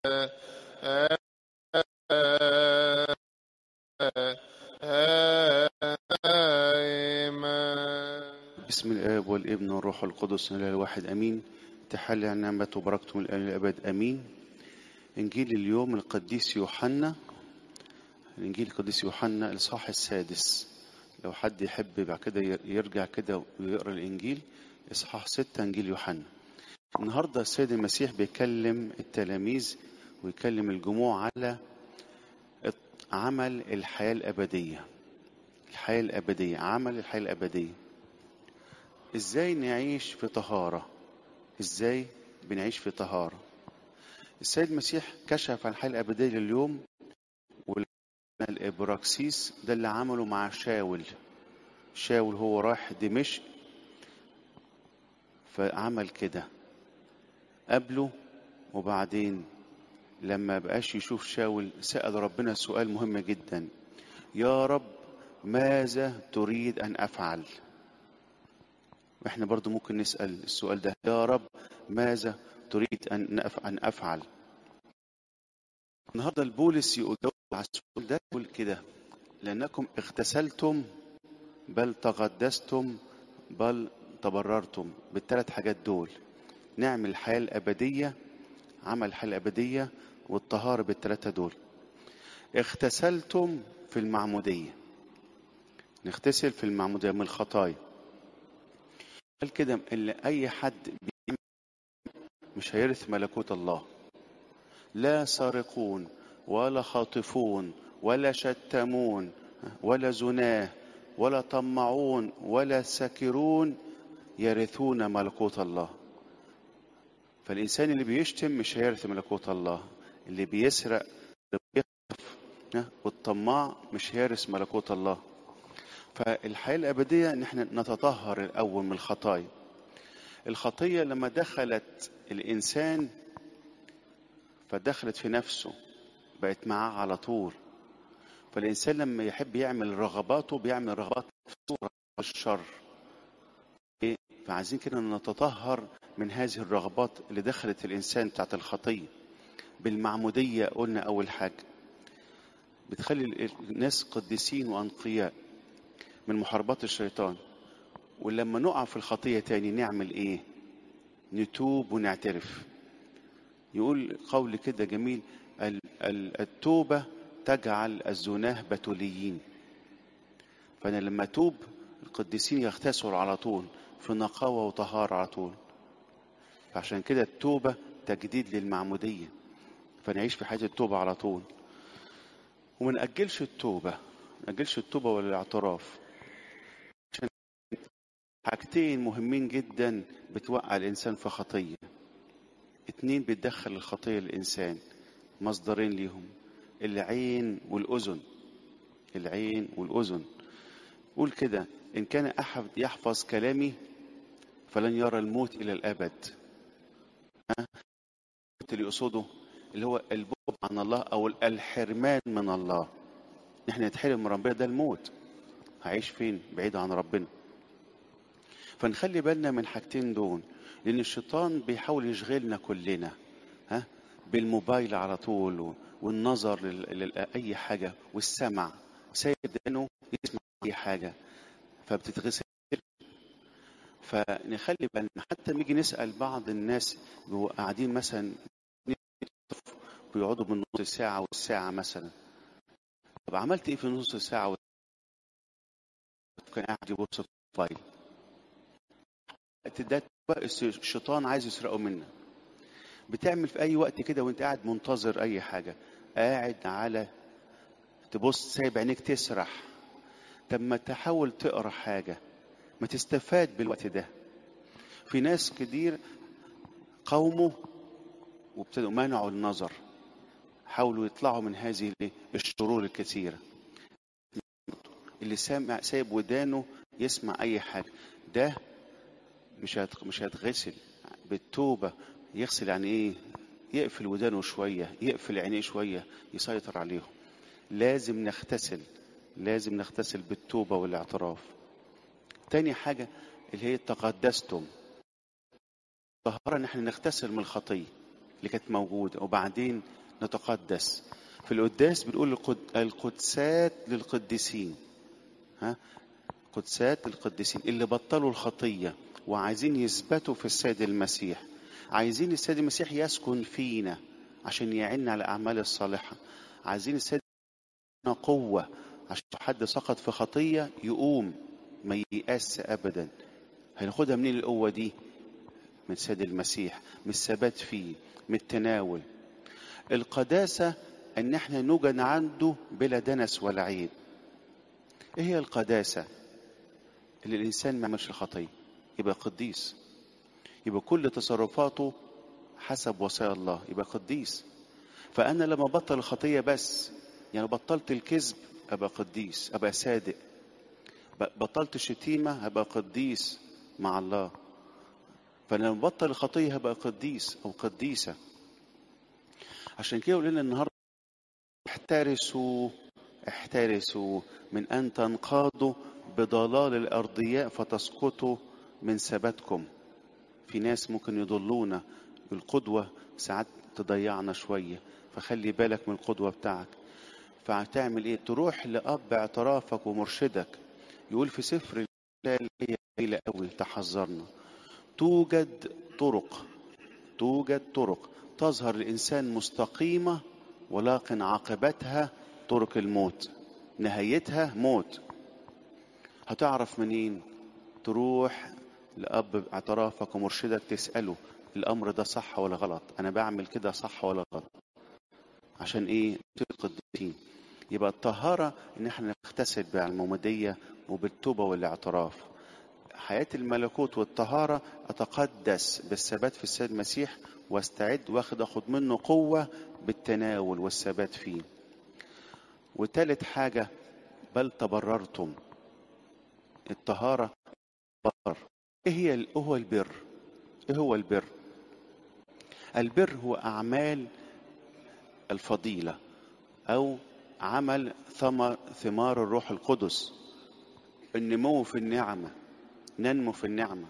بسم الآب والابن والروح القدس الإله الواحد أمين. تحل عن نعمة وبركته من الآن للأبد أمين. إنجيل اليوم القديس يوحنا، الإنجيل القديس يوحنا الإصحاح السادس. لو حد يحب بعد كده يرجع كده ويقرأ الإنجيل، إصحاح 6 إنجيل يوحنا. النهاردة السيد المسيح بيكلم التلاميذ ويكلم الجموع على عمل الحياة الأبدية. الحياة الأبدية، عمل الحياة الأبدية. إزاي نعيش في طهارة؟ إزاي بنعيش في طهارة؟ السيد المسيح كشف عن الحياة الأبدية لليوم، والإبراكسيس ده اللي عمله مع شاول هو رايح دمشق، فعمل كده قبله. وبعدين لما بقاش يشوف شاول سأل ربنا سؤال مهم جدا: يا رب ماذا تريد أن أفعل؟ احنا برضو ممكن نسأل السؤال ده: يا رب ماذا تريد أن أفعل؟ النهارده البولس يجاوب على السؤال ده، يقول كده: لأنكم اغتسلتم بل تقدستم بل تبررتم. بالثلاث حاجات دول نعمل الحياة الأبدية، عمل الحياة الأبدية والطهارة. بالثلاثة دول اغتسلتم في المعمودية، نغتسل في المعمودية من الخطايا. قال كده: اللي أي حد مش هيرث ملكوت الله. لا سارقون ولا خاطفون ولا شتمون ولا زناه ولا طمعون ولا سكرون يرثون ملكوت الله. فالإنسان اللي بيشتم مش هيرث ملكوت الله، اللي بيسرق والطماع مش هيرث ملكوت الله. فالحياة الأبدية نحن نتطهر الأول من الخطايا. الخطية لما دخلت الإنسان فدخلت في نفسه، بقت معاه على طول. فالإنسان لما يحب يعمل رغباته بيعمل رغبات في صورة الشر. فعايزين كده نتطهر من هذه الرغبات اللي دخلت الإنسان بتاعت الخطية. بالمعمودية قلنا أول حاجة بتخلي الناس قديسين وأنقياء من محاربات الشيطان. ولما نقع في الخطية تاني نعمل إيه؟ نتوب ونعترف. يقول قول كده جميل: التوبة تجعل الزناه بتوليين. فأنا لما أتوب القديسين يغتسلوا على طول في نقاوة وطهارة على طول. فعشان كده التوبة تجديد للمعمودية، فنعيش في حياة التوبة على طول. وما نأجلش التوبة، نأجلش التوبة ولا الاعتراف. عشان حاجتين مهمين جدا بتوقع الإنسان في خطية. اتنين بتدخل الخطية الإنسان، مصدرين ليهم: العين والأذن. العين والأذن. قول كده: إن كان أحد يحفظ كلامي فلن يرى الموت إلى الأبد. اللي يقصده اللي هو البعد عن الله أو الحرمان من الله. نحن نتحرم من ربنا، ده الموت. هعيش فين بعيد عن ربنا؟ فنخلي بالنا من حاجتين دول، لأن الشيطان بيحاول يشغلنا كلنا بالموبايل على طول، والنظر لأي حاجة، والسمع. سايب دانه يسمع أي حاجة فبتتغسل. فنخلي بالنا حتى نيجي نسأل بعض الناس بيبقوا قاعدين مثلا بيقعدوا من نص ساعة والساعة مثلا. طب عملت ايه في نص ساعة؟ كان قاعد يبص في الموبايل. ده الشيطان عايز يسرقه منك. بتعمل في اي وقت كده وانت قاعد منتظر اي حاجة، قاعد على تبص سايب عينيك تسرح. طب ما تحاول تقرا حاجة، ما تستفاد بالوقت ده. في ناس كتير قاوموا وابتدوا منعوا النظر، حاولوا يطلعوا من هذه الشرور الكثيرة. اللي سايب ودانه يسمع اي حاجة ده مش هيتغسل بالتوبة. يغسل يعني ايه؟ يقفل ودانه شوية، يقفل عينيه شوية، يسيطر عليهم. لازم نغتسل، لازم نغتسل بالتوبة والاعتراف. تاني حاجة اللي هي تقدستم. طهارة ان احنا نغتسل من الخطية. اللي كانت موجودة، وبعدين نتقدس. في القداس بنقول القدسات للقديسين. ها، قدسات للقديسين اللي بطلوا الخطية وعايزين يثبتوا في السيد المسيح، عايزين السيد المسيح يسكن فينا عشان يعيننا على الأعمال الصالحة، عايزين السيد قوة عشان حد سقط في خطية يقوم ما ييأس أبدا. هناخدها منين القوة دي؟ من السيد المسيح، من الثبات فيه، من التناول. القداسة ان احنا نوجد عنده بلا دنس ولا عيب. ايه هي القداسة؟ اللي الانسان ما يعملش خطية يبقى قديس، يبقى كل تصرفاته حسب وصايا الله، يبقى قديس. فانا لما بطل الخطية بس، يعني بطلت الكذب ابقى قديس، ابقى صادق. بطلت الشتيمة هبقى قديس مع الله. فلما بطل الخطية هبقى قديس او قديسة. عشان كده يقول لنا النهارده احترسوا، احترسوا من أن تنقادوا بضلال الأرضياء فتسقطوا من ثباتكم. في ناس ممكن يضلونا، القدوة ساعات تضيعنا شوية، فخلي بالك من القدوة بتاعك. فهتعمل ايه؟ تروح لأب اعترافك ومرشدك. يقول في سفر الرسالة قليلة قوي تحذرنا: توجد طرق، توجد طرق تظهر الإنسان مستقيمة، ولكن عاقبتها طرق الموت، نهايتها موت. هتعرف منين؟ تروح لأب اعترافك ومرشدك تسأله: الأمر ده صح ولا غلط؟ أنا بعمل كده صح ولا غلط؟ عشان إيه؟ القديسين. يبقى الطهارة إن احنا نغتسل بالمعمودية وبالتوبة والاعتراف. حياة الملكوت والطهارة أتقدس بالثبات في السيد المسيح، واستعد واخد منه قوة بالتناول والثبات فيه. وثالث حاجة: بل تبررتم. الطهارة بر. ايه هو البر؟ ايه هو البر؟ البر هو أعمال الفضيلة، أو عمل ثمار الروح القدس، النمو في النعمة، ننمو في النعمة.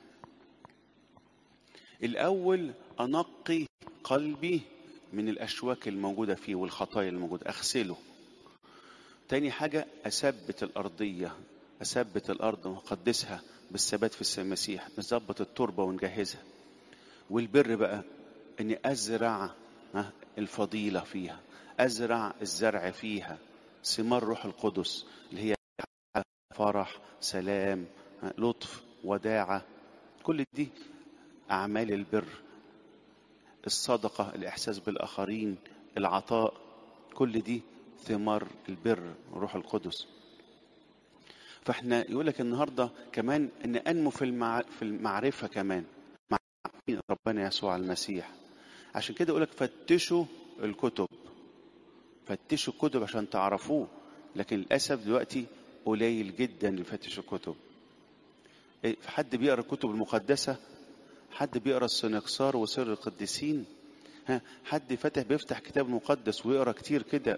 الأول أنقي قلبي من الأشواك الموجودة فيه والخطايا الموجودة، أغسله. تاني حاجة أثبت الأرضية، أثبت الأرض وأقدسها بالثبات في المسيح، نظبط التربة ونجهزها. والبر بقى إني أزرع الفضيلة فيها، أزرع الزرع فيها، ثمار روح القدس اللي هي فرح، سلام، لطف، وداعة. كل دي أعمال البر. الصدقة، الإحساس بالآخرين، العطاء، كل دي ثمار البر روح القدس. فاحنا يقولك النهاردة كمان ان انمو في المعرفة كمان مع ربنا يسوع المسيح. عشان كده يقولك فتشوا الكتب، فتشوا الكتب عشان تعرفوه. لكن للأسف دلوقتي قليل جدا اللي فتش الكتب. حد بيقرأ الكتب المقدسة؟ حد بيقرأ السنكسار وسر القديسين؟ حد بيفتح كتاب مقدس ويقرأ كتير كده؟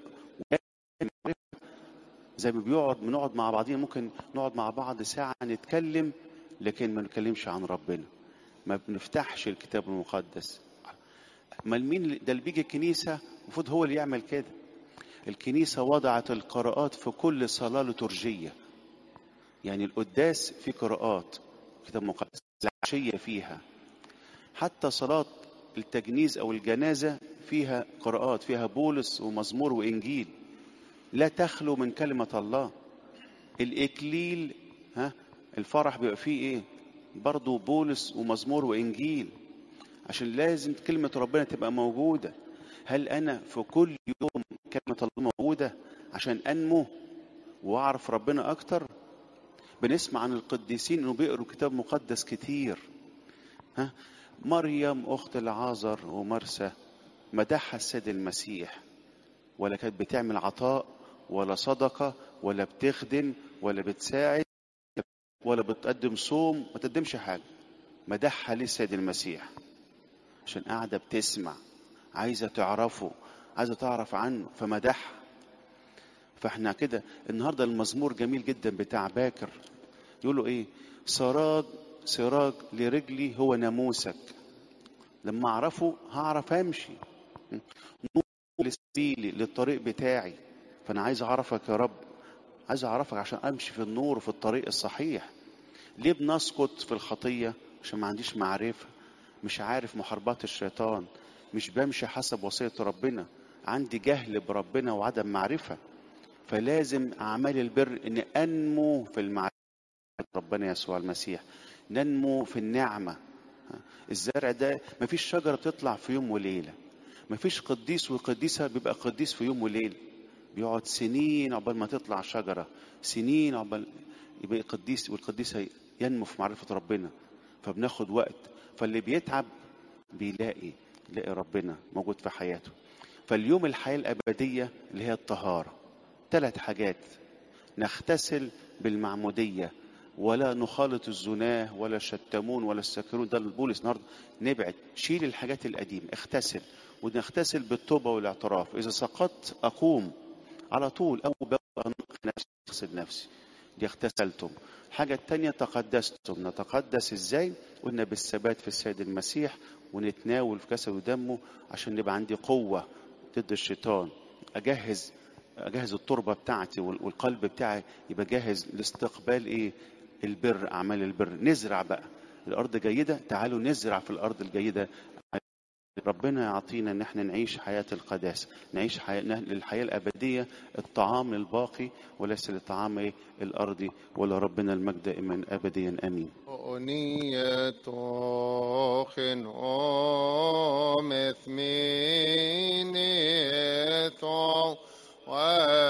زي ما بنقعد مع بعضين، ممكن نقعد مع بعض ساعة نتكلم، لكن ما نتكلمش عن ربنا، ما بنفتحش الكتاب المقدس. ما مين ده اللي بيجي الكنيسة؟ المفروض هو اللي يعمل كده. الكنيسة وضعت القراءات في كل صلاة لترجية، يعني القداس في قراءات كتاب مقدس، العشية فيها، حتى صلاة التجنيز أو الجنازة فيها قراءات، فيها بولس ومزمور وإنجيل، لا تخلو من كلمة الله. الإكليل، الفرح بيبقى فيه إيه؟ برضو بولس ومزمور وإنجيل، عشان لازم كلمة ربنا تبقى موجودة. هل أنا في كل يوم كلمة الله موجودة عشان أنمو وأعرف ربنا أكتر؟ بنسمع عن القديسين إنه بيقروا كتاب مقدس كتير. مريم أخت العازر ومرسى مدحها السيد المسيح، ولا كانت بتعمل عطاء ولا صدقة ولا بتخدم ولا بتساعد ولا بتقدم صوم، ما تقدمش حاجة. مدحها ليه السيد المسيح؟ عشان قاعدة بتسمع، عايزة تعرفه، عايزة تعرف عنه، فمدحها. فاحنا كده النهاردة المزمور جميل جدا بتاع باكر، يقولوا ايه؟ سراج لرجلي هو ناموسك. لما اعرفه هعرف امشي. نور لسبيلي للطريق بتاعي. فانا عايز اعرفك يا رب، عايز اعرفك عشان امشي في النور وفي الطريق الصحيح. ليه بنسقط في الخطية؟ عشان ما عنديش معرفة، مش عارف محاربات الشيطان، مش بمشي حسب وصية ربنا، عندي جهل بربنا وعدم معرفة. فلازم أعمال البر إن أنمو في المعرفة ربنا يسوع المسيح، ننمو في النعمة. الزرع ده مفيش شجرة بتطلع في يوم وليلة، مفيش قديس وقديسة بيبقى قديس في يوم وليلة، بيقعد سنين عقبال ما تطلع شجرة، سنين عقبال يبقى قديس، والقديسة ينمو في معرفة ربنا. فبناخد وقت. فاللي بيتعب يلاقي ربنا موجود في حياته. فاليوم الحياة الأبدية اللي هي الطهارة، 3 حاجات: نغتسل بالمعمودية، ولا نخالط الزناه ولا الشتمون ولا الساكرون. ده بولس النهارده، نبعد، شيل الحاجات القديمة، اغتسل. ونغتسل بالتوبة والاعتراف، إذا سقطت أقوم على طول، أول بأول أنقي نفسي، أغسل نفسي، دي اغتسلتم. الحاجة التانية تقدستم. نتقدس ازاي؟ قلنا بالثبات في السيد المسيح، ونتناول في جسده ودمه عشان يبقى عندي قوة ضد الشيطان. أجهز التربة بتاعتي والقلب بتاعي يبقى جاهز لاستقبال إيه؟ البر، أعمال البر. نزرع بقى الأرض جيدة، تعالوا نزرع في الأرض الجيدة. ربنا يعطينا ان احنا نعيش حياة القداسة، نعيش للحياة الأبدية، الطعام الباقي وليس للطعام الأرضي. ولربنا المجد دائما أبديا آمين. أنية خن مثمين